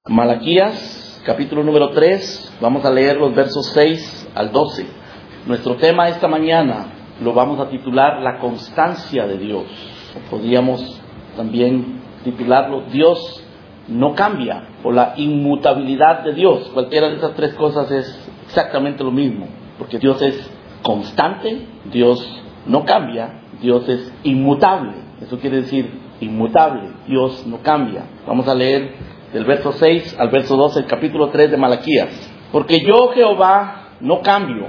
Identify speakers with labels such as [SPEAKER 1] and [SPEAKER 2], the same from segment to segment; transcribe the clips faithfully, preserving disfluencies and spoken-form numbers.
[SPEAKER 1] Malaquías, capítulo número tres, vamos a leer los versos seis al doce. Nuestro tema esta mañana lo vamos a titular La constancia de Dios. O podríamos también titularlo Dios no cambia, o la inmutabilidad de Dios. Cualquiera de esas tres cosas es exactamente lo mismo, porque Dios es constante, Dios no cambia, Dios es inmutable. Eso quiere decir inmutable, Dios no cambia. Vamos a leer del verso seis al verso doce, el capítulo tres de Malaquías. Porque yo, Jehová, no cambio.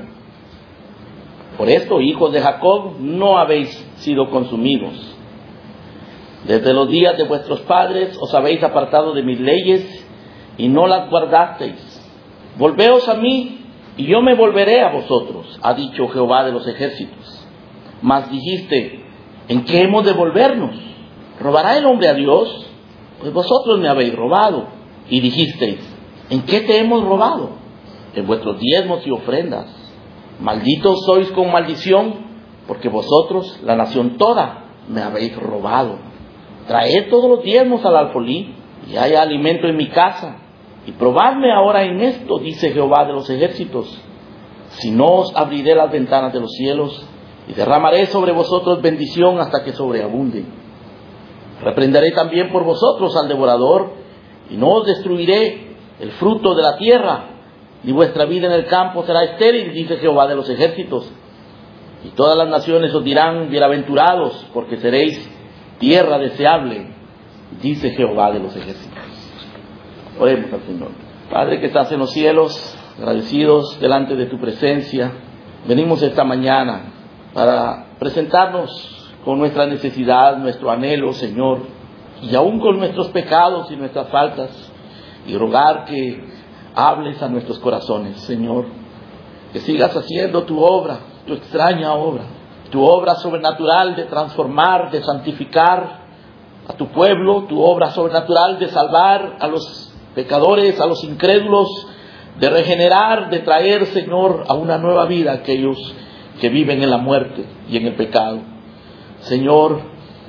[SPEAKER 1] Por esto, hijos de Jacob, no habéis sido consumidos. Desde los días de vuestros padres os habéis apartado de mis leyes y no las guardasteis. Volveos a mí y yo me volveré a vosotros, ha dicho Jehová de los ejércitos. Mas dijiste, ¿en qué hemos de volvernos? ¿Robará el hombre a Dios? Pues vosotros me habéis robado. Y dijisteis, ¿en qué te hemos robado? En vuestros diezmos y ofrendas. Malditos sois con maldición, porque vosotros, la nación toda, me habéis robado. Traed todos los diezmos al alfolí, y haya alimento en mi casa. Y probadme ahora en esto, dice Jehová de los ejércitos, si no os abriré las ventanas de los cielos, y derramaré sobre vosotros bendición hasta que sobreabunde. Reprenderé también por vosotros al devorador, y no os destruiré el fruto de la tierra, ni vuestra vida en el campo será estéril, dice Jehová de los ejércitos. Y todas las naciones os dirán, bienaventurados, porque seréis tierra deseable, dice Jehová de los ejércitos. Oremos al Señor. Padre que estás en los cielos, agradecidos delante de tu presencia, venimos esta mañana para presentarnos con nuestra necesidad, nuestro anhelo, Señor, y aún con nuestros pecados y nuestras faltas, y rogar que hables a nuestros corazones, Señor, que sigas haciendo tu obra, tu extraña obra, tu obra sobrenatural de transformar, de santificar a tu pueblo, tu obra sobrenatural de salvar a los pecadores, a los incrédulos, de regenerar, de traer, Señor, a una nueva vida a aquellos que viven en la muerte y en el pecado. Señor,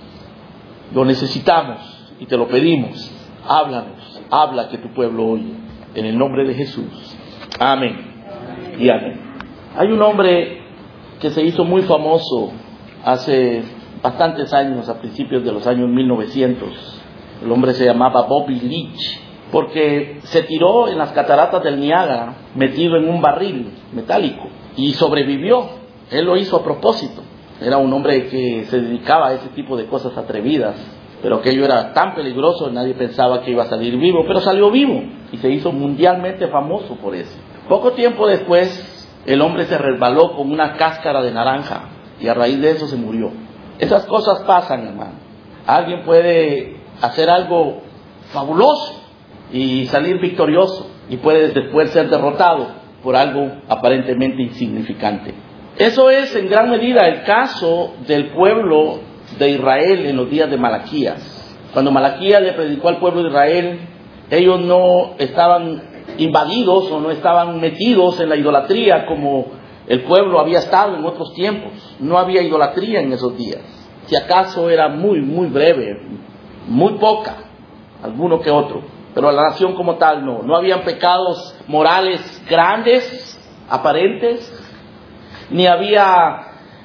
[SPEAKER 1] lo necesitamos y te lo pedimos. Háblanos, habla que tu pueblo oye. En el nombre de Jesús. Amén y amén. Hay un hombre que se hizo muy famoso hace bastantes años, a principios de los años mil novecientos. El hombre se llamaba Bobby Leach, porque se tiró en las cataratas del Niágara metido en un barril metálico y sobrevivió. Él lo hizo a propósito. Era un hombre que se dedicaba a ese tipo de cosas atrevidas, pero aquello era tan peligroso, nadie pensaba que iba a salir vivo, pero salió vivo y se hizo mundialmente famoso por eso. Poco tiempo después, el hombre se resbaló con una cáscara de naranja y a raíz de eso se murió. Esas cosas pasan, hermano. Alguien puede hacer algo fabuloso y salir victorioso, y puede después ser derrotado por algo aparentemente insignificante. Eso es en gran medida el caso del pueblo de Israel en los días de Malaquías. Cuando Malaquías le predicó al pueblo de Israel, ellos no estaban invadidos o no estaban metidos en la idolatría como el pueblo había estado en otros tiempos. No había idolatría en esos días. Si acaso era muy, muy breve, muy poca, alguno que otro. Pero la nación como tal no. No habían pecados morales grandes, aparentes, ni había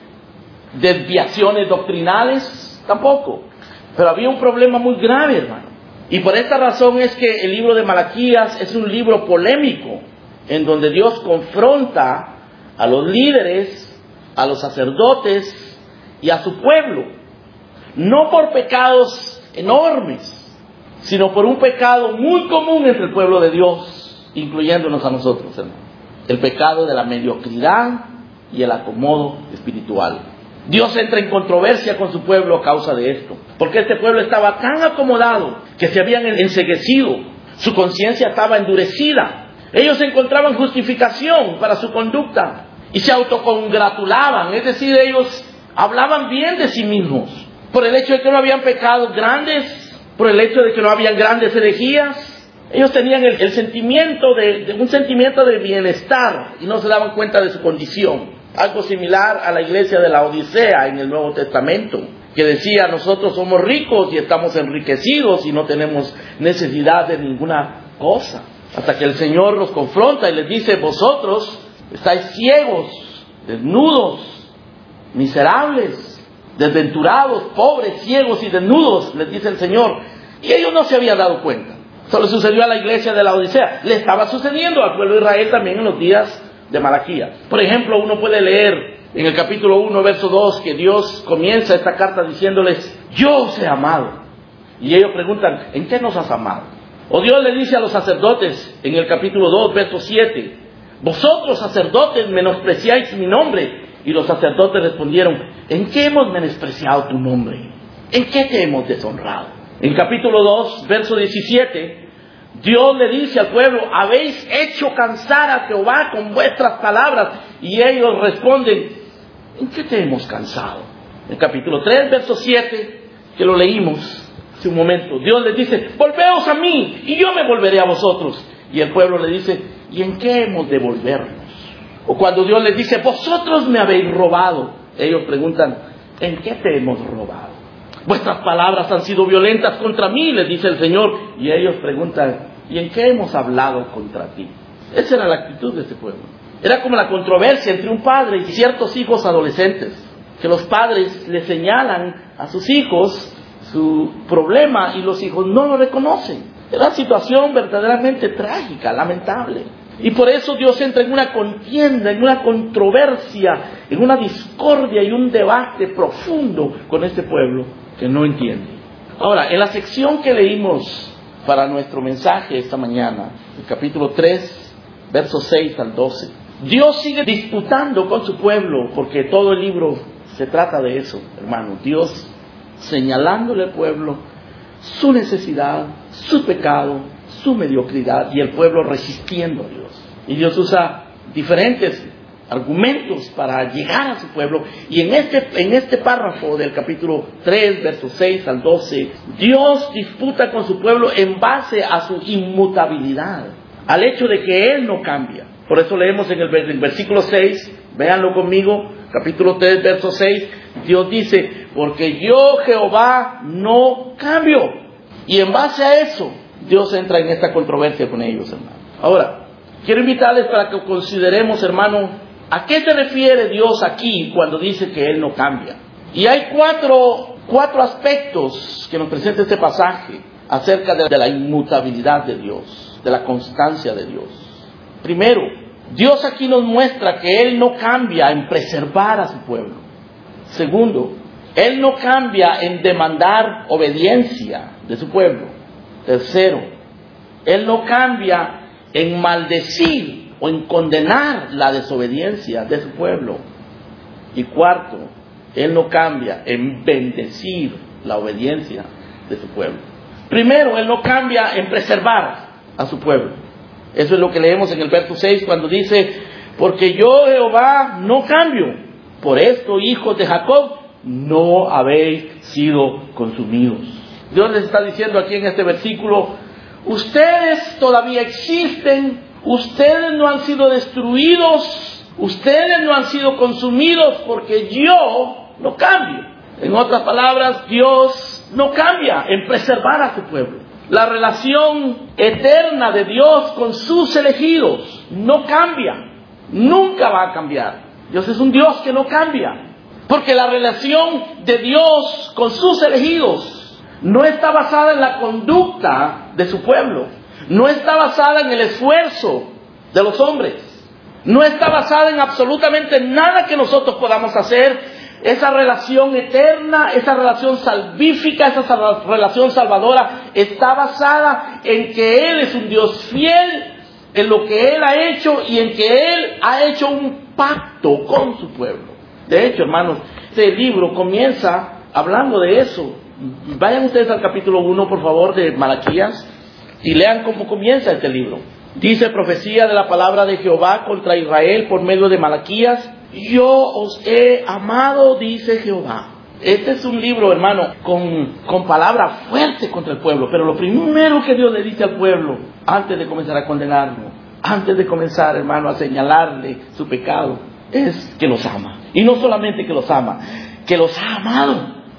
[SPEAKER 1] desviaciones doctrinales, tampoco. Pero había un problema muy grave, hermano. Y por esta razón es que el libro de Malaquías es un libro polémico, en donde Dios confronta a los líderes, a los sacerdotes y a su pueblo. No por pecados enormes, sino por un pecado muy común entre el pueblo de Dios, incluyéndonos a nosotros, hermano. El pecado de la mediocridad y el acomodo espiritual. Dios entra en controversia con su pueblo a causa de esto, porque este pueblo estaba tan acomodado que se habían enceguecido, su conciencia estaba endurecida, ellos encontraban justificación para su conducta y se autocongratulaban, es decir, ellos hablaban bien de sí mismos, por el hecho de que no habían pecados grandes, por el hecho de que no habían grandes herejías. Ellos tenían el, el sentimiento de, de un sentimiento de bienestar y no se daban cuenta de su condición. Algo similar a la iglesia de la Odisea en el Nuevo Testamento, que decía, nosotros somos ricos y estamos enriquecidos y no tenemos necesidad de ninguna cosa. Hasta que el Señor los confronta y les dice: vosotros estáis ciegos, desnudos, miserables, desventurados, pobres, ciegos y desnudos, les dice el Señor. Y ellos no se habían dado cuenta. Eso le sucedió a la iglesia de la Odisea. Le estaba sucediendo al pueblo de Israel también en los días de Malaquías. Por ejemplo, uno puede leer en el capítulo uno, verso dos, que Dios comienza esta carta diciéndoles: yo os he amado. Y ellos preguntan: ¿en qué nos has amado? O Dios le dice a los sacerdotes en el capítulo dos, verso siete: vosotros sacerdotes menospreciáis mi nombre. Y los sacerdotes respondieron: ¿en qué hemos menospreciado tu nombre? ¿En qué te hemos deshonrado? En capítulo dos, verso diecisiete, Dios le dice al pueblo: habéis hecho cansar a Jehová con vuestras palabras. Y ellos responden: ¿en qué te hemos cansado? En capítulo tres, verso siete, que lo leímos hace un momento, Dios les dice: volveos a mí y yo me volveré a vosotros. Y el pueblo le dice: ¿y en qué hemos de volvernos? O cuando Dios les dice: vosotros me habéis robado, ellos preguntan: ¿en qué te hemos robado? Vuestras palabras han sido violentas contra mí, les dice el Señor. Y ellos preguntan: ¿y en qué hemos hablado contra ti? Esa era la actitud de este pueblo. Era como la controversia entre un padre y ciertos hijos adolescentes, que los padres le señalan a sus hijos su problema y los hijos no lo reconocen. Era una situación verdaderamente trágica, lamentable. Y por eso Dios entra en una contienda, en una controversia, en una discordia y un debate profundo con este pueblo que no entiende. Ahora, en la sección que leímos para nuestro mensaje esta mañana, el capítulo tres, versos seis al doce, Dios sigue disputando con su pueblo, porque todo el libro se trata de eso, hermano. Dios señalándole al pueblo su necesidad, su pecado, su mediocridad, y el pueblo resistiendo a Dios. Y Dios usa diferentes argumentos para llegar a su pueblo. Y en este, en este párrafo del capítulo tres, versos seis al doce, Dios disputa con su pueblo en base a su inmutabilidad, al hecho de que Él no cambia. Por eso leemos en el, en el versículo seis, véanlo conmigo, capítulo tres, verso seis, Dios dice: porque yo, Jehová, no cambio. Y en base a eso, Dios entra en esta controversia con ellos, hermano. Ahora, quiero invitarles para que consideremos, hermano, a qué se refiere Dios aquí cuando dice que Él no cambia. Y hay cuatro, cuatro aspectos que nos presenta este pasaje acerca de, de la inmutabilidad de Dios, de la constancia de Dios. Primero, Dios aquí nos muestra que Él no cambia en preservar a su pueblo. Segundo, Él no cambia en demandar obediencia de su pueblo. Tercero, Él no cambia en maldecir o en condenar la desobediencia de su pueblo. Y cuarto, Él no cambia en bendecir la obediencia de su pueblo. Primero, Él no cambia en preservar a su pueblo. Eso es lo que leemos en el verso seis cuando dice: porque yo, Jehová, no cambio. Por esto, hijos de Jacob, no habéis sido consumidos. Dios les está diciendo aquí en este versículo: ustedes todavía existen, ustedes no han sido destruidos, ustedes no han sido consumidos, porque yo no cambio. En otras palabras, Dios no cambia en preservar a su pueblo. La relación eterna de Dios con sus elegidos no cambia, nunca va a cambiar. Dios es un Dios que no cambia, porque la relación de Dios con sus elegidos no está basada en la conducta de su pueblo, no está basada en el esfuerzo de los hombres, no está basada en absolutamente nada que nosotros podamos hacer. Esa relación eterna, esa relación salvífica, esa relación salvadora está basada en que Él es un Dios fiel en lo que Él ha hecho y en que Él ha hecho un pacto con su pueblo. De hecho, hermanos, este libro comienza hablando de eso. Vayan ustedes al capítulo uno, por favor, de Malaquías, y lean cómo comienza este libro. Dice: profecía de la palabra de Jehová contra Israel por medio de Malaquías. Yo os he amado, dice Jehová. Este es un libro, hermano, con, con palabras fuertes contra el pueblo. Pero lo primero que Dios le dice al pueblo, antes de comenzar a condenarlo, antes de comenzar, hermano, a señalarle su pecado, es que los ama. Y no solamente que los ama, que los ha amado.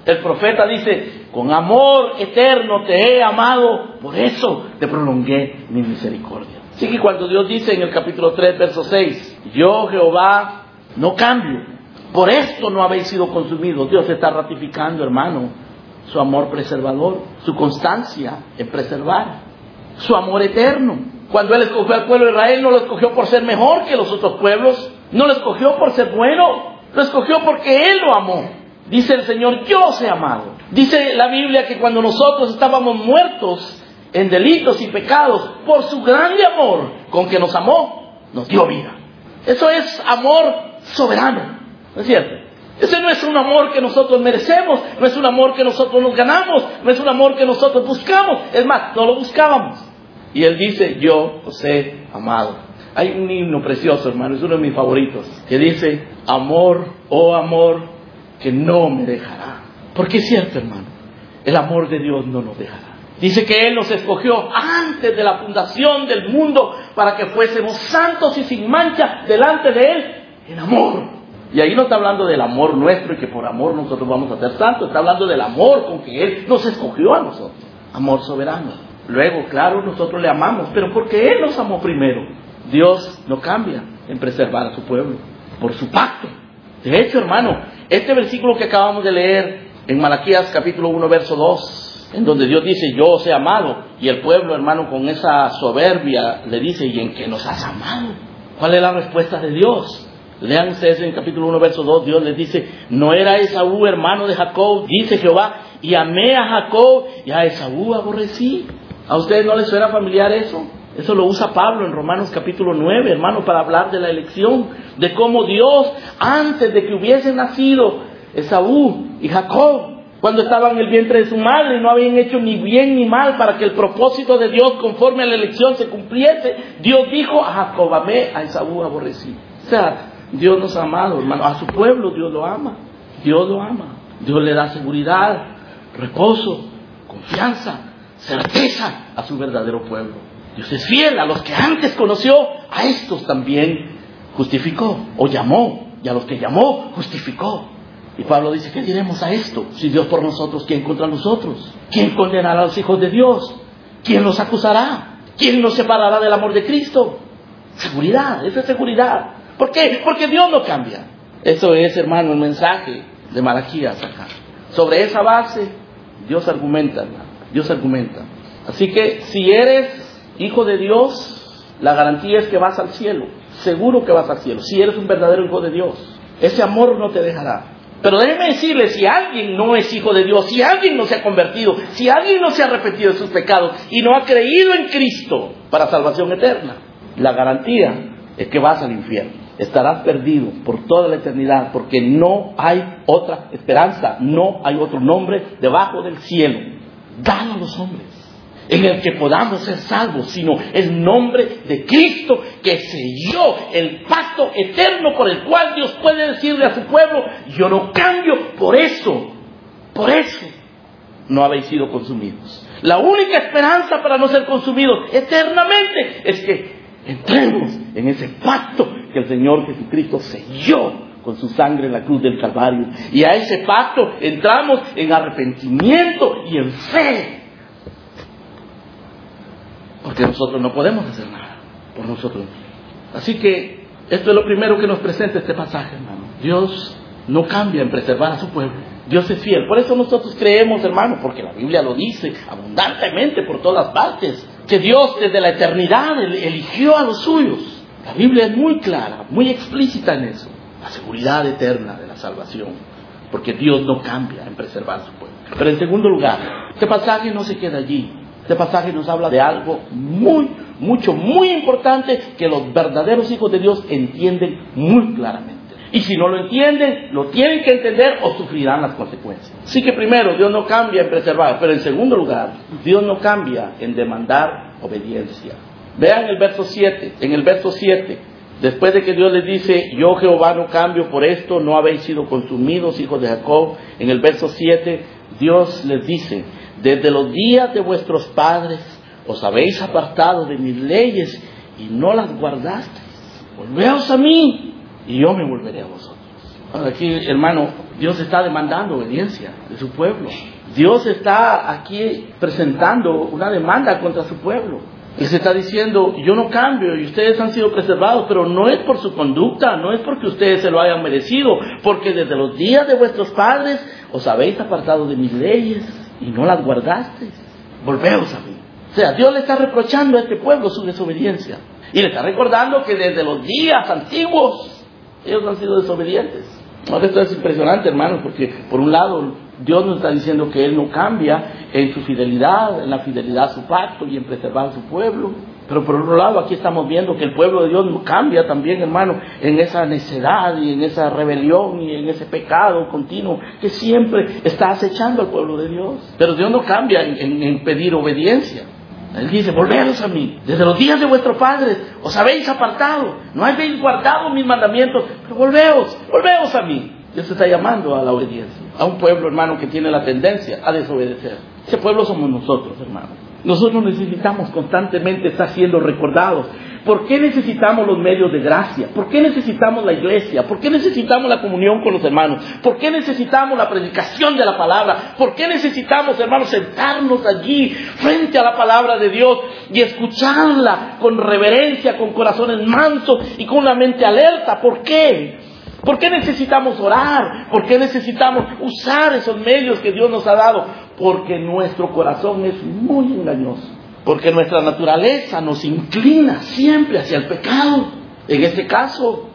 [SPEAKER 1] El profeta dice, con amor eterno te he amado, por eso te prolongué mi misericordia. Así que cuando Dios dice en el capítulo tres, verso seis, yo Jehová no cambio, por esto no habéis sido consumidos, Dios está ratificando, hermano, su amor preservador, su constancia en preservar, su amor eterno. Cuando Él escogió al pueblo de Israel, no lo escogió por ser mejor que los otros pueblos, no lo escogió por ser bueno, lo escogió porque Él lo amó. Dice el Señor, yo os he amado. Dice la Biblia que cuando nosotros estábamos muertos en delitos y pecados, por su grande amor con que nos amó, nos dio vida. Eso es amor soberano, ¿no es cierto? Ese no es un amor que nosotros merecemos, no es un amor que nosotros nos ganamos, no es un amor que nosotros buscamos. Es más, no lo buscábamos. Y Él dice, yo os he amado. Hay un himno precioso, hermano, es uno de mis favoritos, que dice, amor, oh amor, que no me dejará. Porque es cierto, hermano, el amor de Dios no nos dejará. Dice que Él nos escogió antes de la fundación del mundo para que fuésemos santos y sin mancha delante de Él en amor. Y ahí no está hablando del amor nuestro y que por amor nosotros vamos a ser santos. Está hablando del amor con que Él nos escogió a nosotros. Amor soberano. Luego, claro, nosotros le amamos, pero porque Él nos amó primero. Dios no cambia en preservar a su pueblo por su pacto. De hecho, hermano, este versículo que acabamos de leer en Malaquías capítulo uno, verso dos, en donde Dios dice, yo os he amado, y el pueblo, hermano, con esa soberbia le dice, ¿y en qué nos has amado? ¿Cuál es la respuesta de Dios? Lean ustedes en el capítulo uno, verso dos, Dios les dice, no era Esaú hermano de Jacob, dice Jehová, y amé a Jacob, y a Esaú aborrecí. ¿A ustedes no les suena familiar eso? Eso lo usa Pablo en Romanos capítulo nueve, hermano, para hablar de la elección, de cómo Dios, antes de que hubiesen nacido Esaú y Jacob, cuando estaban en el vientre de su madre, no habían hecho ni bien ni mal para que el propósito de Dios conforme a la elección se cumpliese, Dios dijo, a Jacob amé, a Esaú aborrecí. O sea, Dios nos ha amado, hermano, a su pueblo Dios lo ama, Dios lo ama, Dios le da seguridad, reposo, confianza, certeza a su verdadero pueblo. Dios es fiel a los que antes conoció, a estos también justificó o llamó, y a los que llamó justificó. Y Pablo dice, ¿qué diremos a esto? Si Dios por nosotros, ¿quién contra nosotros? ¿Quién condenará a los hijos de Dios? ¿Quién los acusará? ¿Quién nos separará del amor de Cristo? Seguridad, esa es seguridad. ¿Por qué? Porque Dios no cambia. Eso es, hermano, el mensaje de Malaquías acá. Sobre esa base, Dios argumenta, hermano. Dios argumenta. Así que si eres hijo de Dios, la garantía es que vas al cielo. Seguro que vas al cielo. Si eres un verdadero hijo de Dios, ese amor no te dejará. Pero déjeme decirle, si alguien no es hijo de Dios, si alguien no se ha convertido, si alguien no se ha arrepentido de sus pecados y no ha creído en Cristo para salvación eterna, la garantía es que vas al infierno. Estarás perdido por toda la eternidad, porque no hay otra esperanza, no hay otro nombre debajo del cielo dado a los hombres en el que podamos ser salvos, sino el nombre de Cristo, que selló el pacto eterno por el cual Dios puede decirle a su pueblo, yo no cambio, por eso, por eso no habéis sido consumidos. La única esperanza para no ser consumidos eternamente es que entremos en ese pacto que el Señor Jesucristo selló con su sangre en la cruz del Calvario. Y a ese pacto entramos en arrepentimiento y en fe. Porque nosotros no podemos hacer nada por nosotros mismos. Así que esto es lo primero que nos presenta este pasaje, hermano. Dios no cambia en preservar a su pueblo. Dios es fiel. Por eso nosotros creemos, hermano, porque la Biblia lo dice abundantemente por todas partes, que Dios desde la eternidad eligió a los suyos. La Biblia es muy clara, muy explícita en eso. La seguridad eterna de la salvación. Porque Dios no cambia en preservar a su pueblo. Pero en segundo lugar, este pasaje no se queda allí. Este pasaje nos habla de algo muy, mucho, muy importante que los verdaderos hijos de Dios entienden muy claramente. Y si no lo entienden, lo tienen que entender o sufrirán las consecuencias. Así que primero, Dios no cambia en preservar. Pero en segundo lugar, Dios no cambia en demandar obediencia. Vean el verso siete. En el verso siete, después de que Dios les dice, yo Jehová no cambio, por esto no habéis sido consumidos, hijos de Jacob. En el verso siete, Dios les dice, desde los días de vuestros padres os habéis apartado de mis leyes y no las guardasteis. Volveos a mí y yo me volveré a vosotros. Ahora aquí, hermano, Dios está demandando obediencia de su pueblo. Dios está aquí presentando una demanda contra su pueblo. Y se está diciendo, yo no cambio y ustedes han sido preservados, pero no es por su conducta, no es porque ustedes se lo hayan merecido, porque desde los días de vuestros padres os habéis apartado de mis leyes y no las guardasteis. Volveos a mí. O sea, Dios le está reprochando a este pueblo su desobediencia. Y le está recordando que desde los días antiguos ellos han sido desobedientes. Ahora esto es impresionante, hermanos, porque por un lado Dios nos está diciendo que Él no cambia en su fidelidad, en la fidelidad a su pacto y en preservar a su pueblo. Pero por otro lado aquí estamos viendo que el pueblo de Dios no cambia también, hermano, en esa necedad y en esa rebelión y en ese pecado continuo que siempre está acechando al pueblo de Dios. Pero Dios no cambia en, en, en pedir obediencia. Él dice, volveos a mí, desde los días de vuestros padres os habéis apartado, no habéis guardado mis mandamientos, pero volveos, volveos a mí. Dios está llamando a la obediencia, a un pueblo, hermano, que tiene la tendencia a desobedecer. Ese pueblo somos nosotros, hermano. Nosotros necesitamos constantemente estar siendo recordados. ¿Por qué necesitamos los medios de gracia? ¿Por qué necesitamos la iglesia? ¿Por qué necesitamos la comunión con los hermanos? ¿Por qué necesitamos la predicación de la palabra? ¿Por qué necesitamos, hermanos, sentarnos allí frente a la palabra de Dios y escucharla con reverencia, con corazones mansos y con la mente alerta? ¿Por qué? ¿Por qué necesitamos orar? ¿Por qué necesitamos usar esos medios que Dios nos ha dado? Porque nuestro corazón es muy engañoso. Porque nuestra naturaleza nos inclina siempre hacia el pecado. En este caso,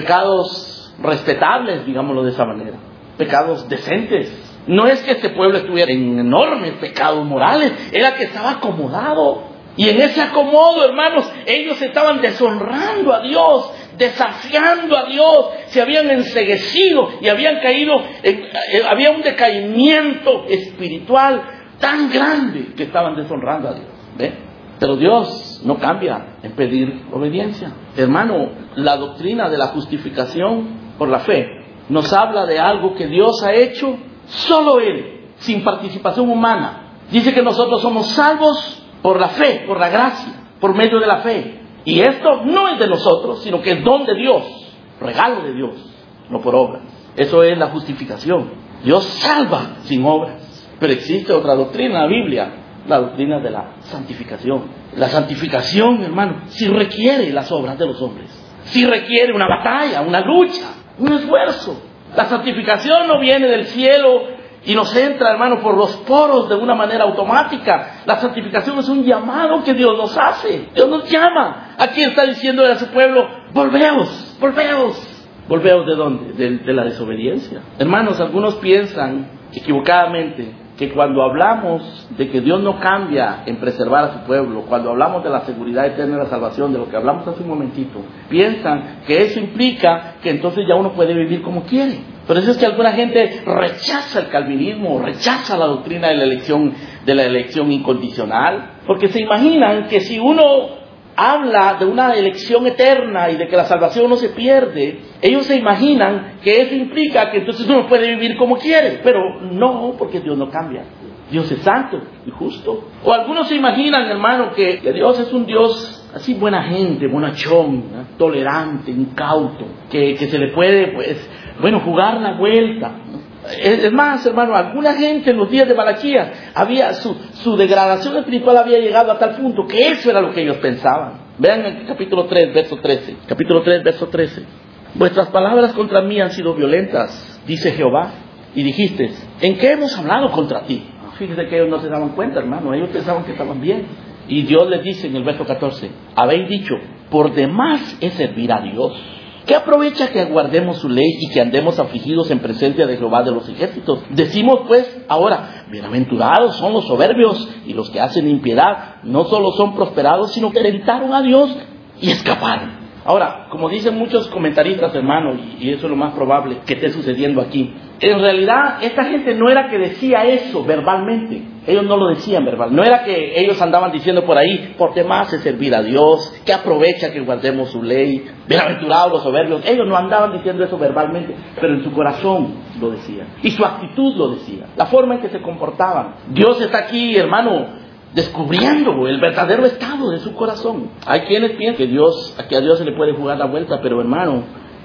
[SPEAKER 1] pecados respetables, digámoslo de esa manera. Pecados decentes. No es que este pueblo estuviera en enormes pecados morales. Era que estaba acomodado. Y en ese acomodo, hermanos, ellos estaban deshonrando a Dios, desafiando a Dios, se habían enceguecido y habían caído, en, en, había un decaimiento espiritual tan grande que estaban deshonrando a Dios. ¿Ve? Pero Dios no cambia en pedir obediencia. Hermano, la doctrina de la justificación por la fe nos habla de algo que Dios ha hecho solo Él, sin participación humana. Dice que nosotros somos salvos por la fe, por la gracia, por medio de la fe. Y esto no es de nosotros, sino que es don de Dios, regalo de Dios, no por obras. Eso es la justificación. Dios salva sin obras. Pero existe otra doctrina en la Biblia, la doctrina de la santificación. La santificación, hermano, sí requiere las obras de los hombres. Sí requiere una batalla, una lucha, un esfuerzo. La santificación no viene del cielo y nos entra, hermano, por los poros de una manera automática. La santificación es un llamado que Dios nos hace. Dios nos llama. Aquí está diciendo a su pueblo, volveos, volveos. ¿Volveos de dónde? De, de la desobediencia. Hermanos, algunos piensan equivocadamente que cuando hablamos de que Dios no cambia en preservar a su pueblo, cuando hablamos de la seguridad eterna de la salvación, de lo que hablamos hace un momentito, piensan que eso implica que entonces ya uno puede vivir como quiere. Por eso es que alguna gente rechaza el calvinismo, rechaza la doctrina de la elección, de la elección incondicional, porque se imaginan que si uno habla de una elección eterna y de que la salvación no se pierde, ellos se imaginan que eso implica que entonces uno puede vivir como quiere, pero no, porque Dios no cambia. Dios es santo y justo. O algunos se imaginan, hermano, que, que Dios es un Dios así buena gente, bonachón, ¿no? Tolerante, incauto, que, que se le puede, pues, bueno, jugar la vuelta, ¿no? Es más, hermano, alguna gente en los días de Malaquías, había su, su degradación espiritual había llegado a tal punto que eso era lo que ellos pensaban. Vean el capítulo tres, verso trece. Capítulo tres, verso trece. Vuestras palabras contra mí han sido violentas, dice Jehová, y dijiste, ¿en qué hemos hablado contra ti? Fíjese que ellos no se daban cuenta, hermano, ellos pensaban que estaban bien. Y Dios les dice en el verso catorce, habéis dicho, por demás es servir a Dios. ¿Qué aprovecha que aguardemos su ley y que andemos afligidos en presencia de Jehová de los ejércitos? Decimos pues ahora, bienaventurados son los soberbios y los que hacen impiedad, no solo son prosperados, sino que tentaron a Dios y escaparon. Ahora, como dicen muchos comentaristas, hermanos, y eso es lo más probable que esté sucediendo aquí, en realidad esta gente no era que decía eso verbalmente, ellos no lo decían verbal, no era que ellos andaban diciendo por ahí, por demás es servir a Dios, que aprovecha que guardemos su ley, bienaventurados los soberbios, ellos no andaban diciendo eso verbalmente, pero en su corazón lo decían, y su actitud lo decía, la forma en que se comportaban. Dios está aquí, hermano, descubriendo el verdadero estado de su corazón. Hay quienes piensan que Dios, que a Dios se le puede jugar la vuelta, pero hermano,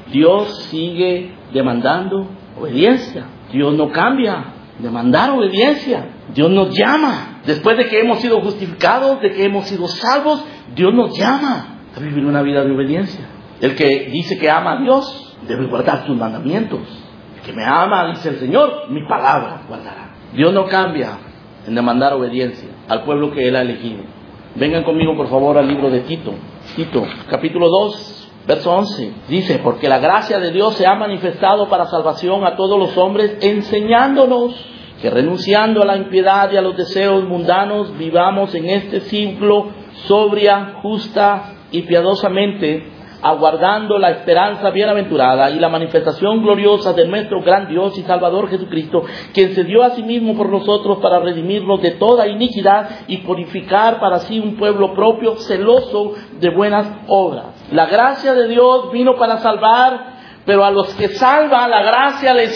[SPEAKER 1] Dios sigue demandando obediencia. Dios no cambia. Demandar obediencia. Dios nos llama. Después de que hemos sido justificados, de que hemos sido salvos, Dios nos llama a vivir una vida de obediencia. El que dice que ama a Dios debe guardar sus mandamientos. El que me ama, dice el Señor, mi palabra guardará. Dios no cambia en demandar obediencia al pueblo que Él ha elegido. Vengan conmigo por favor al libro de Tito. Tito, capítulo dos, verso once. Dice: porque la gracia de Dios se ha manifestado para salvación a todos los hombres, enseñándonos que renunciando a la impiedad y a los deseos mundanos, vivamos en este siglo sobria, justa y piadosamente, aguardando la esperanza bienaventurada y la manifestación gloriosa de nuestro gran Dios y Salvador Jesucristo, quien se dio a sí mismo por nosotros para redimirnos de toda iniquidad y purificar para sí un pueblo propio, celoso de buenas obras. La gracia de Dios vino para salvar, pero a los que salva la gracia les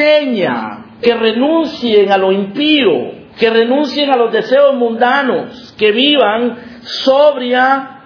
[SPEAKER 1] enseña que renuncien a lo impío, que renuncien a los deseos mundanos, que vivan sobria,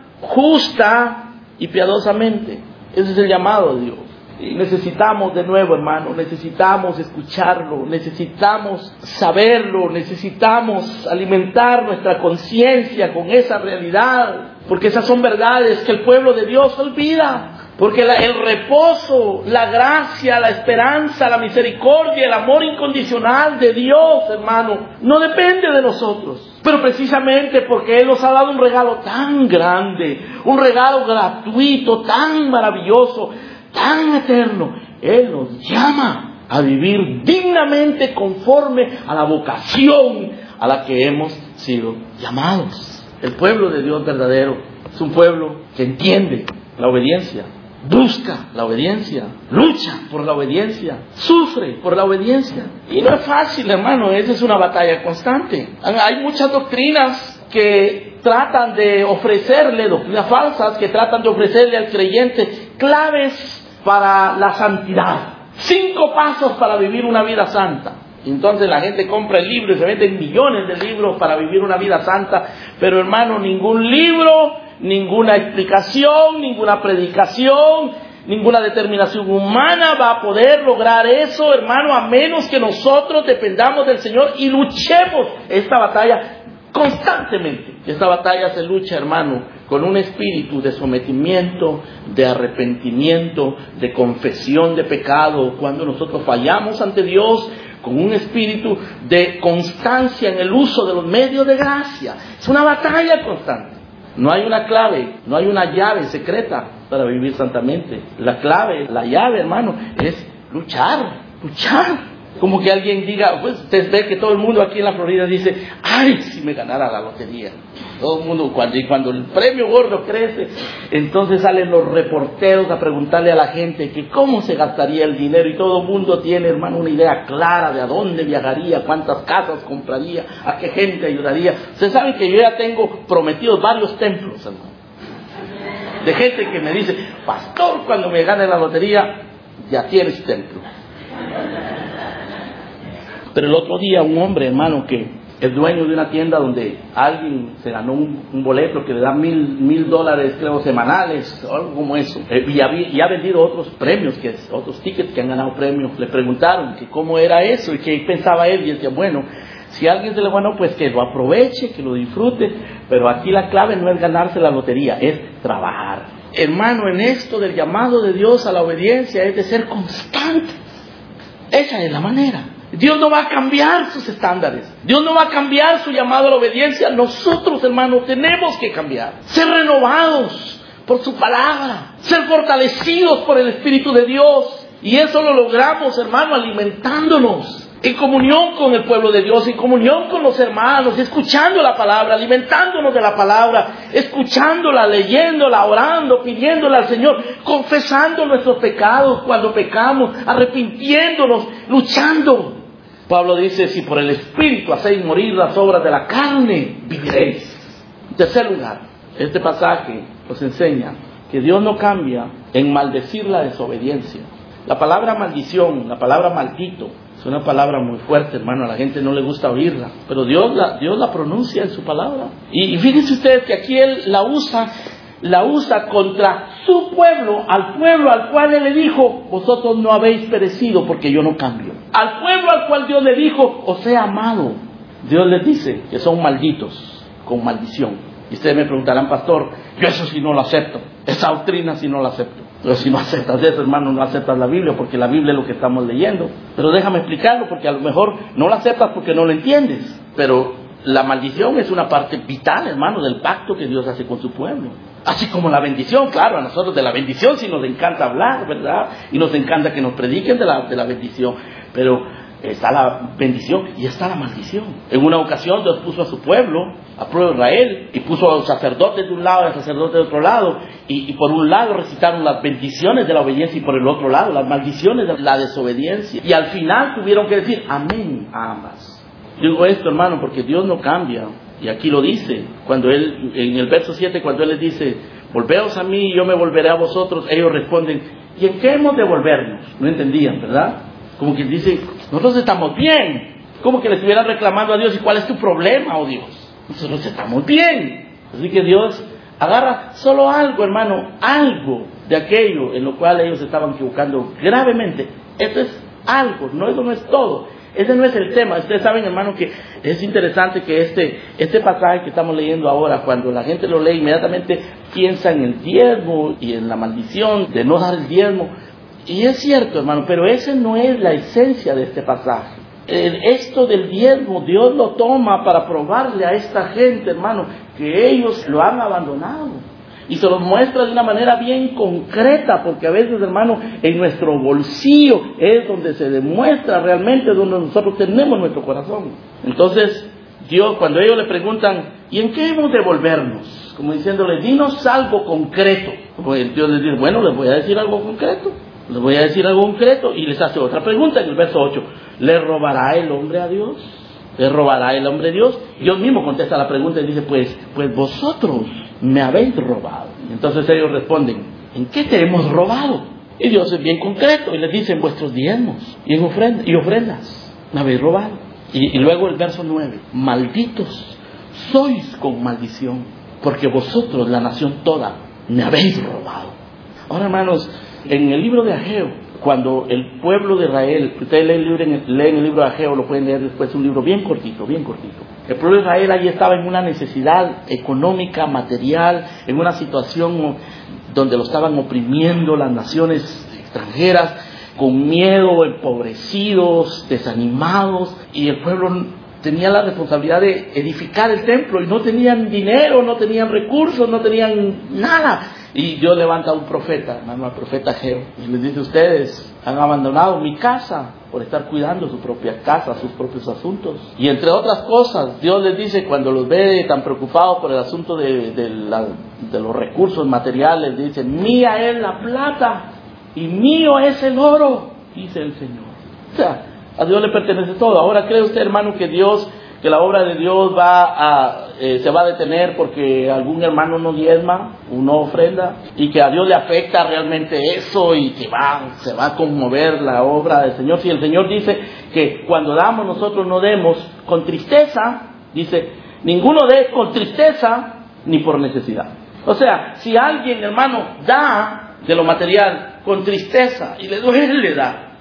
[SPEAKER 1] justa y piadosamente. Ese es el llamado de Dios. Y necesitamos de nuevo, hermano, necesitamos escucharlo, necesitamos saberlo, necesitamos alimentar nuestra conciencia con esa realidad, porque esas son verdades que el pueblo de Dios olvida. Porque la, el reposo, la gracia, la esperanza, la misericordia, el amor incondicional de Dios, hermano, no depende de nosotros. Pero precisamente porque Él nos ha dado un regalo tan grande, un regalo gratuito, tan maravilloso, tan eterno, Él nos llama a vivir dignamente conforme a la vocación a la que hemos sido llamados. El pueblo de Dios verdadero es un pueblo que entiende la obediencia, busca la obediencia, lucha por la obediencia, sufre por la obediencia. Y no es fácil, hermano, esa es una batalla constante. Hay muchas doctrinas que tratan de ofrecerle, doctrinas falsas, que tratan de ofrecerle al creyente claves para la santidad. Cinco pasos para vivir una vida santa. Entonces la gente compra el libro y se venden millones de libros para vivir una vida santa. Pero hermano, ningún libro, ninguna explicación, ninguna predicación, ninguna determinación humana va a poder lograr eso, hermano, a menos que nosotros dependamos del Señor y luchemos esta batalla constantemente. Esta batalla se lucha, hermano, con un espíritu de sometimiento, de arrepentimiento, de confesión de pecado. Cuando nosotros fallamos ante Dios, con un espíritu de constancia en el uso de los medios de gracia. Es una batalla constante. No hay una clave, no hay una llave secreta para vivir santamente. La clave, la llave, hermano, es luchar, luchar. Como que alguien diga, pues usted ve que todo el mundo aquí en la Florida dice, ay, si me ganara la lotería. Todo el mundo, cuando, y cuando el premio gordo crece, entonces salen los reporteros a preguntarle a la gente que cómo se gastaría el dinero, y todo el mundo tiene, hermano, una idea clara de a dónde viajaría, cuántas casas compraría, a qué gente ayudaría. Ustedes saben que yo ya tengo prometidos varios templos, hermano, de gente que me dice, pastor, cuando me gane la lotería, ya tienes templo. Pero el otro día un hombre, hermano, que es dueño de una tienda donde alguien se ganó un, un boleto que le da mil, mil dólares, creo, semanales, o algo como eso, eh, y, había, y ha vendido otros premios, que es, otros tickets que han ganado premios. Le preguntaron que cómo era eso y qué pensaba él, y él decía, bueno, si a alguien se le ganó, pues que lo aproveche, que lo disfrute, pero aquí la clave no es ganarse la lotería, es trabajar. Hermano, en esto del llamado de Dios a la obediencia es de ser constante. Esa es la manera. Dios no va a cambiar sus estándares. Dios no va a cambiar su llamado a la obediencia. Nosotros, hermanos, tenemos que cambiar. Ser renovados por su palabra. Ser fortalecidos por el Espíritu de Dios. Y eso lo logramos, hermano, alimentándonos en comunión con el pueblo de Dios, en comunión con los hermanos, escuchando la palabra, alimentándonos de la palabra, escuchándola, leyéndola, orando, pidiéndola al Señor, confesando nuestros pecados cuando pecamos, arrepintiéndonos, luchando. Pablo dice, si por el Espíritu hacéis morir las obras de la carne, viviréis. En tercer lugar, este pasaje nos enseña que Dios no cambia en maldecir la desobediencia. La palabra maldición, la palabra maldito, es una palabra muy fuerte, hermano, a la gente no le gusta oírla, pero Dios la, Dios la pronuncia en su palabra. Y, y fíjense ustedes que aquí Él la usa la usa contra su pueblo, al pueblo al cual Él le dijo, vosotros no habéis perecido porque yo no cambio. Al pueblo al cual Dios le dijo, os he amado. Dios les dice que son malditos, con maldición. Y ustedes me preguntarán, pastor, yo eso sí no lo acepto, esa doctrina sí no la acepto. Pero si no aceptas eso, hermano, no aceptas la Biblia, porque la Biblia es lo que estamos leyendo. Pero déjame explicarlo, porque a lo mejor no la aceptas porque no lo entiendes. Pero la maldición es una parte vital, hermano, del pacto que Dios hace con su pueblo. Así como la bendición, claro, a nosotros de la bendición sí nos encanta hablar, ¿verdad? Y nos encanta que nos prediquen de la, de la bendición. Pero está la bendición y está la maldición. En una ocasión Dios puso a su pueblo, a pueblo de Israel, y puso a los sacerdotes de un lado y a los sacerdotes de otro lado, y, y por un lado recitaron las bendiciones de la obediencia y por el otro lado las maldiciones de la desobediencia, y al final tuvieron que decir amén a ambas. Digo esto, hermano, porque Dios no cambia, y aquí lo dice, cuando Él, en el verso siete, cuando Él les dice, volveos a mí y yo me volveré a vosotros, ellos responden, ¿y en qué hemos de volvernos? No entendían, ¿verdad? Como que dice, nosotros estamos bien. Como que le estuvieran reclamando a Dios, ¿y cuál es tu problema, oh Dios? Nosotros estamos bien. Así que Dios agarra solo algo, hermano, algo de aquello en lo cual ellos estaban equivocando gravemente. Eso es algo, no, eso no es todo. Ese no es el tema. Ustedes saben, hermano, que es interesante que este, este pasaje que estamos leyendo ahora, cuando la gente lo lee, inmediatamente piensa en el diezmo y en la maldición de no dar el diezmo. Y es cierto, hermano, pero esa no es la esencia de este pasaje. El, esto del diezmo, Dios lo toma para probarle a esta gente, hermano, que ellos lo han abandonado. Y se los muestra de una manera bien concreta, porque a veces, hermano, en nuestro bolsillo es donde se demuestra realmente donde nosotros tenemos nuestro corazón. Entonces, Dios, cuando ellos le preguntan, ¿y en qué hemos de volvernos? Como diciéndole, dinos algo concreto. Pues Dios les dice, bueno, les voy a decir algo concreto. Les voy a decir algo concreto y les hace otra pregunta en el verso ocho. ¿Le robará el hombre a Dios? ¿Le robará el hombre a Dios? Dios mismo contesta la pregunta y dice, pues, pues vosotros me habéis robado. Y entonces ellos responden, ¿en qué te hemos robado? Y Dios es bien concreto y les dice, en vuestros diezmos y, en ofrenda, y ofrendas me habéis robado. Y, y luego el verso nueve, malditos sois con maldición, porque vosotros, la nación toda, me habéis robado. Ahora, hermanos, en el libro de Ageo, cuando el pueblo de Israel, ustedes leen el, libro, leen el libro de Ageo, lo pueden leer después, es un libro bien cortito, bien cortito. El pueblo de Israel allí estaba en una necesidad económica, material, en una situación donde lo estaban oprimiendo las naciones extranjeras, con miedo, empobrecidos, desanimados, y el pueblo tenía la responsabilidad de edificar el templo y no tenían dinero, no tenían recursos, no tenían nada. Y Dios levanta a un profeta, hermano, al profeta Ageo, y les dice, ustedes han abandonado mi casa por estar cuidando su propia casa, sus propios asuntos. Y entre otras cosas, Dios les dice, cuando los ve tan preocupados por el asunto de, de, la, de los recursos materiales, dice, mía es la plata y mío es el oro, dice el Señor. O sea, a Dios le pertenece todo. Ahora, ¿cree usted, hermano, que Dios, que la obra de Dios va a, eh, se va a detener porque algún hermano no diezma, no ofrenda, y que a Dios le afecta realmente eso y que va, se va a conmover la obra del Señor? Si el Señor dice que cuando damos nosotros no demos con tristeza, dice, ninguno dé con tristeza ni por necesidad. O sea, si alguien, hermano, da de lo material con tristeza y le duele dar,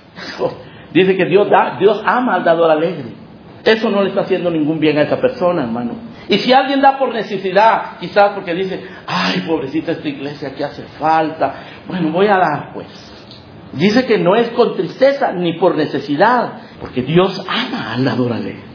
[SPEAKER 1] dice que Dios da, Dios ama al dador alegre. Eso no le está haciendo ningún bien a esa persona, hermano. Y si alguien da por necesidad, quizás porque dice, ay, pobrecita esta iglesia que hace falta, bueno, voy a dar pues. Dice que no es con tristeza ni por necesidad, porque Dios ama al dador alegre.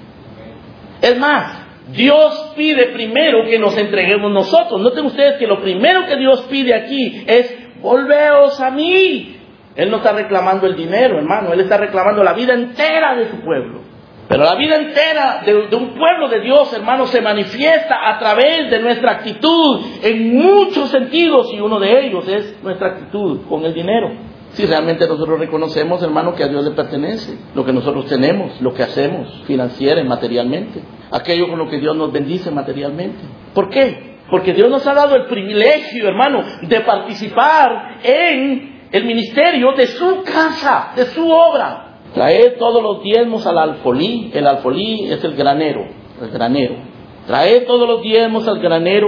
[SPEAKER 1] Es más, Dios pide primero que nos entreguemos nosotros. Noten ustedes que lo primero que Dios pide aquí es, volveos a mí. Él no está reclamando el dinero, hermano, Él está reclamando la vida entera de su pueblo. Pero la vida entera de, de un pueblo de Dios, hermano, se manifiesta a través de nuestra actitud en muchos sentidos, y uno de ellos es nuestra actitud con el dinero. Si realmente nosotros reconocemos, hermano, que a Dios le pertenece lo que nosotros tenemos, lo que hacemos financiera y materialmente, aquello con lo que Dios nos bendice materialmente. ¿Por qué? Porque Dios nos ha dado el privilegio, hermano, de participar en el ministerio de su casa, de su obra. Traed todos los diezmos al alfolí. El alfolí es el granero, el granero. Traed todos los diezmos al granero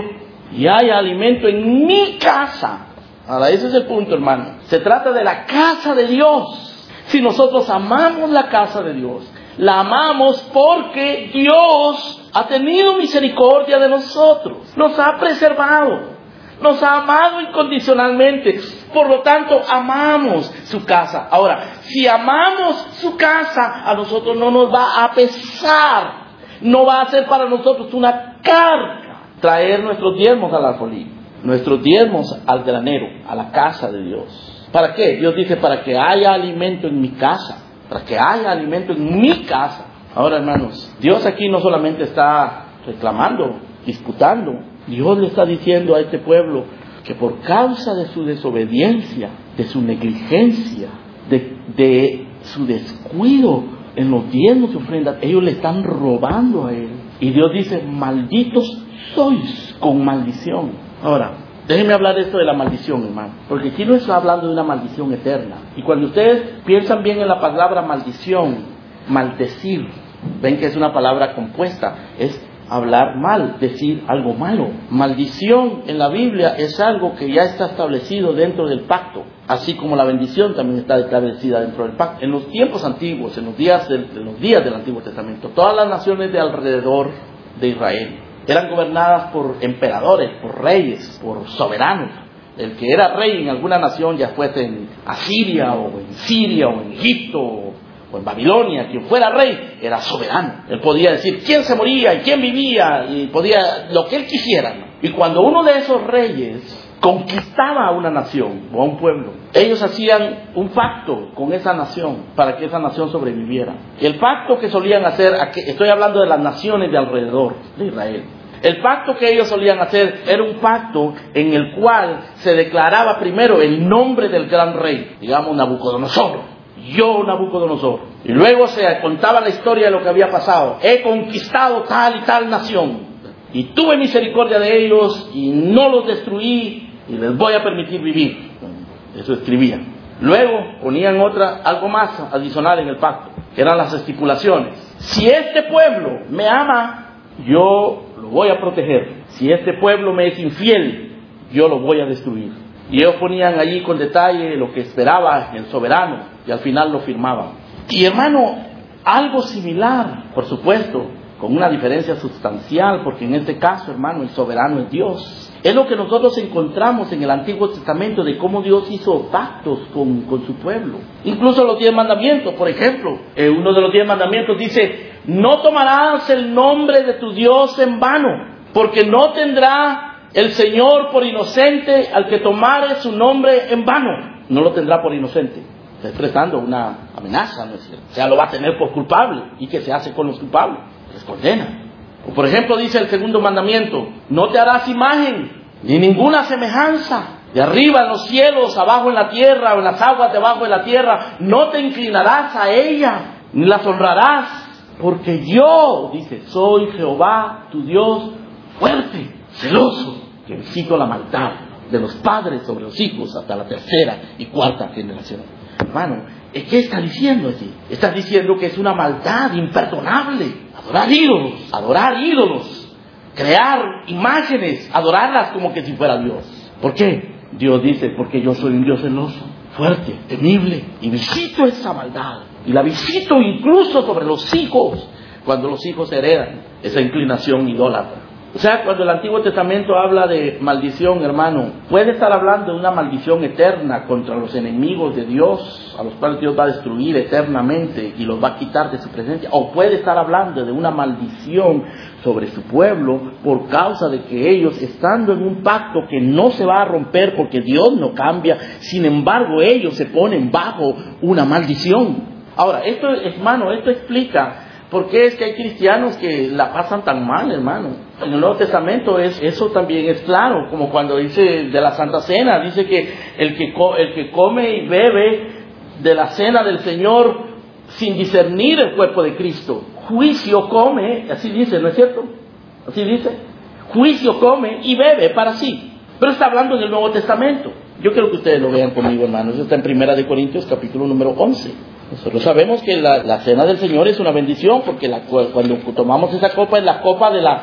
[SPEAKER 1] y haya alimento en mi casa. Ahora, ese es el punto, hermano. Se trata de la casa de Dios. Si nosotros amamos la casa de Dios, la amamos porque Dios ha tenido misericordia de nosotros, nos ha preservado, nos ha amado incondicionalmente. Por lo tanto, amamos su casa. Ahora, si amamos su casa, a nosotros no nos va a pesar, no va a ser para nosotros una carga traer nuestros diezmos al alfolí, nuestros diezmos al granero, a la casa de Dios. ¿Para qué? Dios dice, para que haya alimento en mi casa, para que haya alimento en mi casa. Ahora, hermanos, Dios aquí no solamente está reclamando, disputando. Dios le está diciendo a este pueblo que por causa de su desobediencia, de su negligencia, de, de su descuido en los diezmos y ofrendas, ellos le están robando a él. Y Dios dice, malditos sois con maldición. Ahora, déjenme hablar de esto de la maldición, hermano, porque aquí no está hablando de una maldición eterna. Y cuando ustedes piensan bien en la palabra maldición, maldecir, ven que es una palabra compuesta, es hablar mal, decir algo malo. Maldición en la Biblia es algo que ya está establecido dentro del pacto, así como la bendición también está establecida dentro del pacto. En los tiempos antiguos, en los días del, en los días del Antiguo Testamento, todas las naciones de alrededor de Israel eran gobernadas por emperadores, por reyes, por soberanos. El que era rey en alguna nación, ya fuese en Asiria o en Siria o en Egipto o en Babilonia, quien fuera rey era soberano. Él podía decir quién se moría y quién vivía, y podía lo que él quisiera, ¿no? Y cuando uno de esos reyes conquistaba a una nación o a un pueblo, ellos hacían un pacto con esa nación para que esa nación sobreviviera. Y el pacto que solían hacer, estoy hablando de las naciones de alrededor de Israel, el pacto que ellos solían hacer era un pacto en el cual se declaraba primero el nombre del gran rey, digamos Nabucodonosor. Yo, Nabucodonosor. Y luego se contaba la historia de lo que había pasado. He conquistado tal y tal nación, y tuve misericordia de ellos, y no los destruí, y les voy a permitir vivir. Eso escribían. Luego ponían otra, algo más adicional en el pacto, que eran las estipulaciones. Si este pueblo me ama, yo lo voy a proteger. Si este pueblo me es infiel, yo lo voy a destruir. Y ellos ponían allí con detalle lo que esperaba el soberano, y al final lo firmaban. Y hermano, algo similar, por supuesto, con una diferencia sustancial, porque en este caso, hermano, el soberano es Dios. Es lo que nosotros encontramos en el Antiguo Testamento de cómo Dios hizo pactos con, con su pueblo. Incluso los diez mandamientos, por ejemplo, eh, uno de los diez mandamientos dice, no tomarás el nombre de tu Dios en vano, porque no tendrá el Señor por inocente al que tomare su nombre en vano. No lo tendrá por inocente. Está expresando una amenaza, ¿no es cierto? O sea, lo va a tener por culpable. ¿Y qué se hace con los culpables? Les condena. O por ejemplo dice el segundo mandamiento, no te harás imagen ni ninguna semejanza de arriba en los cielos, abajo en la tierra o en las aguas debajo de la tierra. No te inclinarás a ella ni las honrarás, porque yo, dice, soy Jehová tu Dios fuerte, celoso, que visito la maldad de los padres sobre los hijos hasta la tercera y cuarta generación. Hermano, ¿qué está diciendo así? Está diciendo que es una maldad imperdonable. Adorar ídolos, adorar ídolos, crear imágenes, adorarlas como que si fuera Dios. ¿Por qué? Dios dice, porque yo soy un Dios celoso, fuerte, temible, y visito esa maldad. Y la visito incluso sobre los hijos, cuando los hijos heredan esa inclinación idólatra. O sea, cuando el Antiguo Testamento habla de maldición, hermano, puede estar hablando de una maldición eterna contra los enemigos de Dios, a los cuales Dios va a destruir eternamente y los va a quitar de su presencia. O puede estar hablando de una maldición sobre su pueblo por causa de que ellos, estando en un pacto que no se va a romper porque Dios no cambia, sin embargo ellos se ponen bajo una maldición. Ahora, esto, hermano, esto explica por qué es que hay cristianos que la pasan tan mal, hermano. En el Nuevo Testamento es, eso también es claro, como cuando dice de la Santa Cena, dice que el que, el que come y bebe de la cena del Señor sin discernir el cuerpo de Cristo, juicio come, así dice, ¿no es cierto? Así dice, juicio come y bebe para sí. Pero está hablando en el Nuevo Testamento. Yo quiero que ustedes lo vean conmigo, hermanos. Eso está en Primera de Corintios, capítulo número once. Nosotros sabemos que la, la cena del Señor es una bendición, porque la, cuando tomamos esa copa es la copa de la,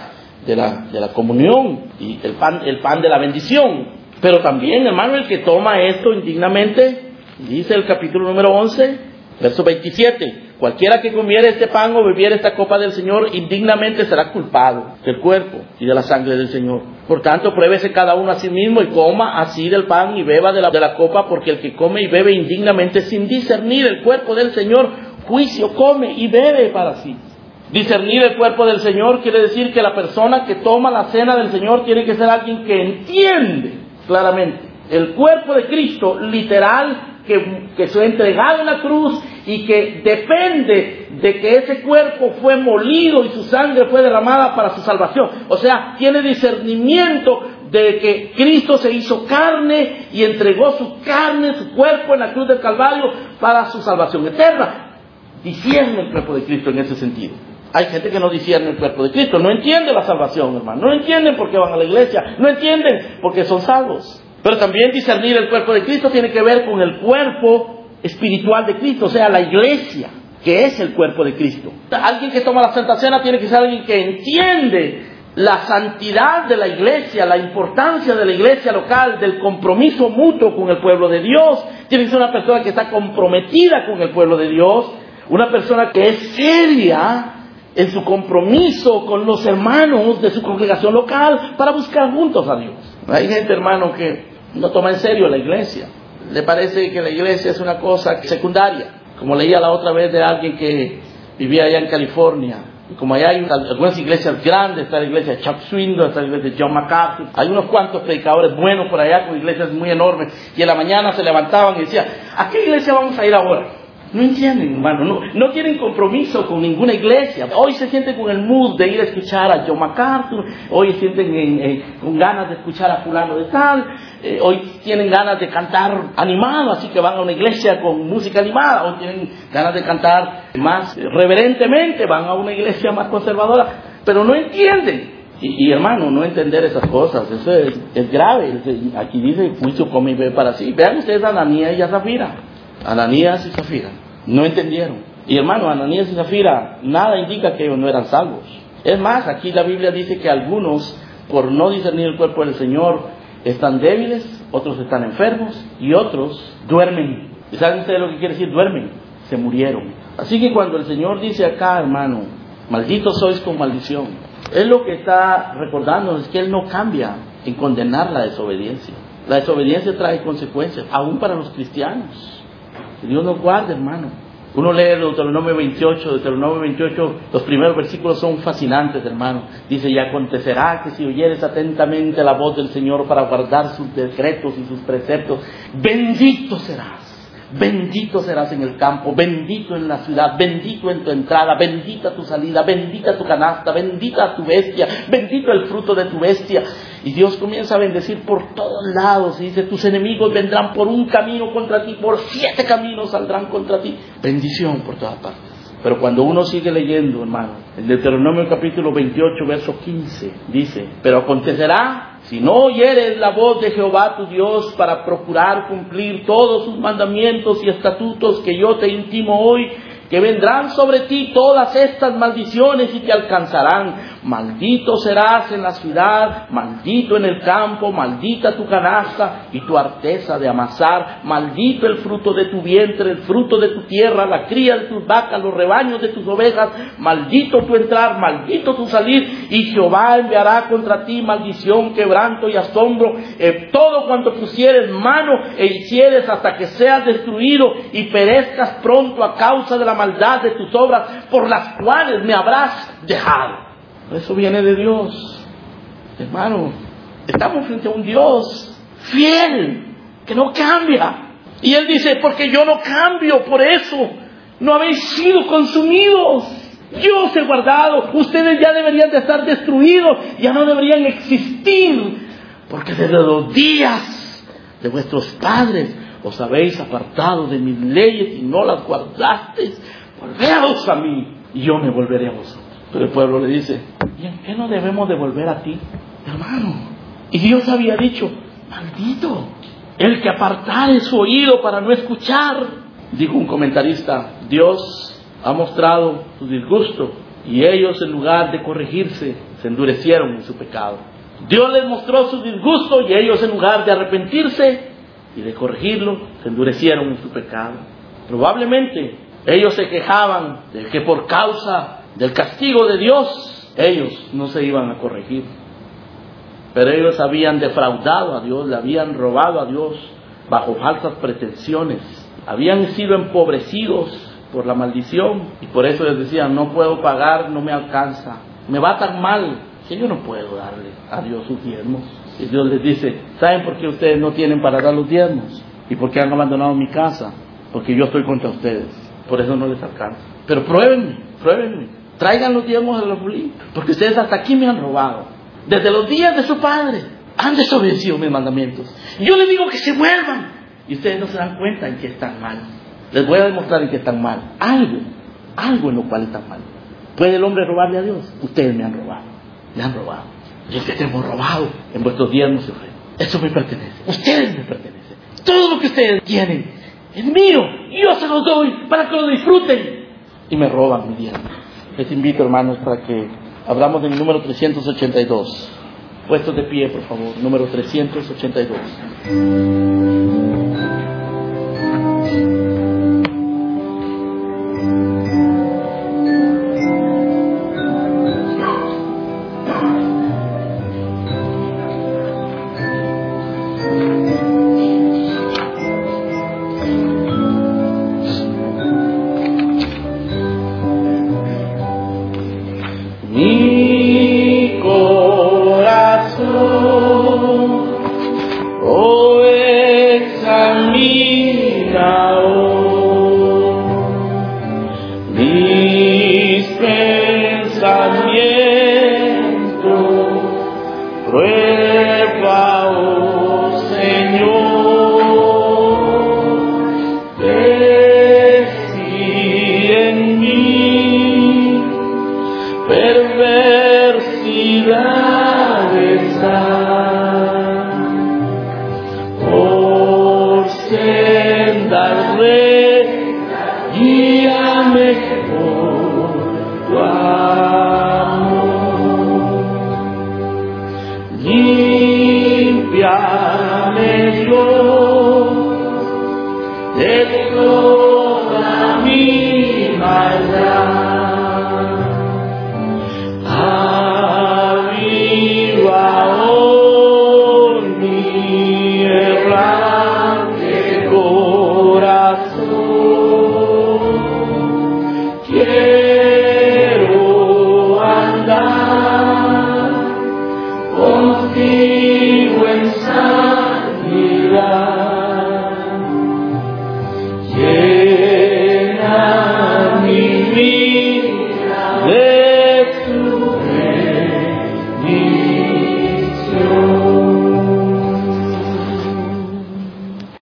[SPEAKER 1] de la, de la comunión y el pan, el pan de la bendición. Pero también, hermano, el que toma esto indignamente, dice el capítulo número once, verso veintisiete, cualquiera que comiere este pan o bebiere esta copa del Señor indignamente será culpado del cuerpo y de la sangre del Señor. Por tanto, pruébese cada uno a sí mismo y coma así del pan y beba de la, de la copa, porque el que come y bebe indignamente sin discernir el cuerpo del Señor, juicio come y bebe para sí. Discernir el cuerpo del Señor quiere decir que la persona que toma la cena del Señor tiene que ser alguien que entiende claramente el cuerpo de Cristo, literal, que, que fue entregado en la cruz y que depende de que ese cuerpo fue molido y su sangre fue derramada para su salvación. O sea, tiene discernimiento de que Cristo se hizo carne y entregó su carne, su cuerpo en la cruz del Calvario para su salvación eterna. Discierne el cuerpo de Cristo en ese sentido. Hay gente que no discierne el cuerpo de Cristo, no entiende la salvación, hermano, no entienden por qué van a la iglesia, no entienden por qué son salvos. Pero también discernir el cuerpo de Cristo tiene que ver con el cuerpo espiritual de Cristo, o sea, la iglesia, que es el cuerpo de Cristo. Alguien que toma la Santa Cena tiene que ser alguien que entiende la santidad de la iglesia, la importancia de la iglesia local, del compromiso mutuo con el pueblo de Dios. Tiene que ser una persona que está comprometida con el pueblo de Dios, una persona que es seria en su compromiso con los hermanos de su congregación local para buscar juntos a Dios. Hay gente, hermano, que no toma en serio la iglesia. Le parece que la iglesia es una cosa secundaria. Como leía la otra vez de alguien que vivía allá en California. Y como allá hay algunas iglesias grandes, está la iglesia de Chuck Swindoll, está la iglesia de John MacArthur. Hay unos cuantos predicadores buenos por allá con iglesias muy enormes. Y en la mañana se levantaban y decían, ¿a qué iglesia vamos a ir ahora? No entienden, hermano, no, no tienen compromiso con ninguna iglesia. Hoy se sienten con el mood de ir a escuchar a John MacArthur, hoy se sienten en, en, con ganas de escuchar a fulano de tal, eh, hoy tienen ganas de cantar animado, así que van a una iglesia con música animada, hoy tienen ganas de cantar más reverentemente, van a una iglesia más conservadora, pero no entienden. Y, y hermano, no entender esas cosas, eso es, es grave. Aquí dice, juicio come y ve para sí. Vean ustedes a Ananías y a Zafira. Ananías y Zafira no entendieron. Y hermano, Ananías y Zafira, nada indica que ellos no eran salvos. Es más, aquí la Biblia dice que algunos, por no discernir el cuerpo del Señor, están débiles, otros están enfermos y otros duermen. ¿Y saben ustedes lo que quiere decir duermen? Se murieron. Así que cuando el Señor dice acá, hermano, malditos sois con maldición, Él lo que está recordándonos es que Él no cambia en condenar la desobediencia. La desobediencia trae consecuencias, aún para los cristianos. Que Dios nos guarde, hermano. Uno lee Deuteronomio veintiocho, Deuteronomio veintiocho, los primeros versículos son fascinantes, hermano. Dice, y acontecerá que si oyeres atentamente la voz del Señor para guardar sus decretos y sus preceptos, bendito serás. Bendito serás en el campo, bendito en la ciudad, bendito en tu entrada, bendita tu salida, bendita tu canasta, bendita tu bestia, bendito el fruto de tu bestia. Y Dios comienza a bendecir por todos lados y dice, tus enemigos vendrán por un camino contra ti, por siete caminos saldrán contra ti. Bendición por todas partes. Pero cuando uno sigue leyendo, hermano, en Deuteronomio capítulo veintiocho, verso quince, dice, pero acontecerá, si no oyeres la voz de Jehová tu Dios para procurar cumplir todos sus mandamientos y estatutos que yo te intimo hoy, que vendrán sobre ti todas estas maldiciones y te alcanzarán. Maldito serás en la ciudad, maldito en el campo, maldita tu canasta y tu arteza de amasar, maldito el fruto de tu vientre, el fruto de tu tierra, la cría de tus vacas, los rebaños de tus ovejas, maldito tu entrar, maldito tu salir, y Jehová enviará contra ti maldición, quebranto y asombro, eh, todo cuanto pusieres mano e hicieres hasta que seas destruido y perezcas pronto a causa de la maldad de tus obras por las cuales me habrás dejado. Eso viene de Dios, hermano. Estamos frente a un Dios fiel, que no cambia. Y Él dice, porque yo no cambio, por eso no habéis sido consumidos. Yo os he guardado. Ustedes ya deberían de estar destruidos, ya no deberían existir, porque desde los días de vuestros padres os habéis apartado de mis leyes y no las guardasteis. Volveos a mí y yo me volveré a vosotros. Pero el pueblo le dice, ¿y en qué no debemos de volver a ti, hermano? Y Dios había dicho, maldito el que apartare su oído para no escuchar. Dijo un comentarista, Dios ha mostrado su disgusto y ellos, en lugar de corregirse, se endurecieron en su pecado. Dios les mostró su disgusto y ellos, en lugar de arrepentirse y de corregirlo, se endurecieron en su pecado. Probablemente ellos se quejaban de que por causa del castigo de Dios ellos no se iban a corregir. Pero ellos habían defraudado a Dios, le habían robado a Dios bajo falsas pretensiones. Habían sido empobrecidos por la maldición y por eso les decían: no puedo pagar, no me alcanza, me va tan mal que yo no puedo darle a Dios sus diezmos. Y Dios les dice: ¿saben por qué ustedes no tienen para dar los diezmos? ¿Y por qué han abandonado mi casa? Porque yo estoy contra ustedes, por eso no les alcanza. Pero pruébenme, pruébenme, traigan los diezmos al alfolí, porque ustedes hasta aquí me han robado. Desde los días de su padre han desobedecido mis mandamientos. Y yo les digo que se vuelvan, y ustedes no se dan cuenta en que están mal. Les voy a demostrar en que están mal. Algo, algo en lo cual están mal. ¿Puede el hombre robarle a Dios? Ustedes me han robado, me han robado. Y es que te hemos robado en vuestros diezmos y ofrendas. Eso me pertenece, ustedes me pertenecen. Todo lo que ustedes tienen es mío, yo se los doy para que lo disfruten. Y me roban mi diezmo. Les invito, hermanos, para que hablamos del número trescientos ochenta y dos. Puestos de pie, por favor. Número trescientos ochenta y dos.
[SPEAKER 2] Aviva hoy mi hermano.